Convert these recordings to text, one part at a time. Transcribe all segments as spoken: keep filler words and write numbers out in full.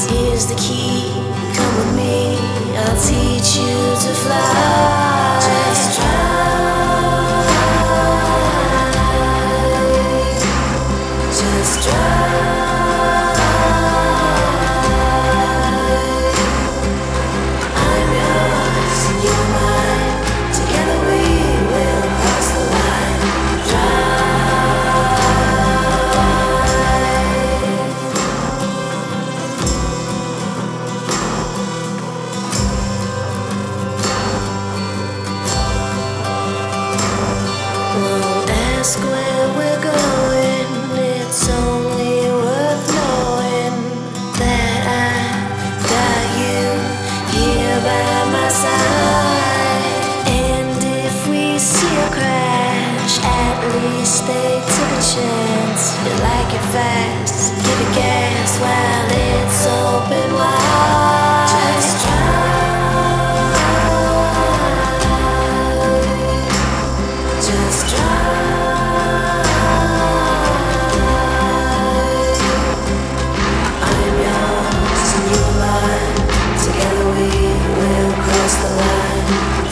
Here's the key, come with me, I'll teach you to fly. Just try, just try. I'm yours, you're mine, together we will cross the line. Won't ask where we're going, it's only worth knowing that I got you here by my side. And if we see a crash, at least they took a chance. You like it fast, give it gas while it's open wide. Just try. Just try. I'm yours and you're mine. Together we will cross the line.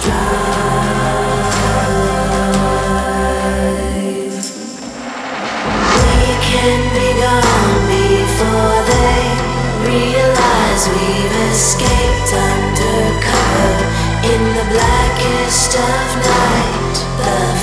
Drive. We can be gone before they realize we've escaped undercover in the blackest of night. The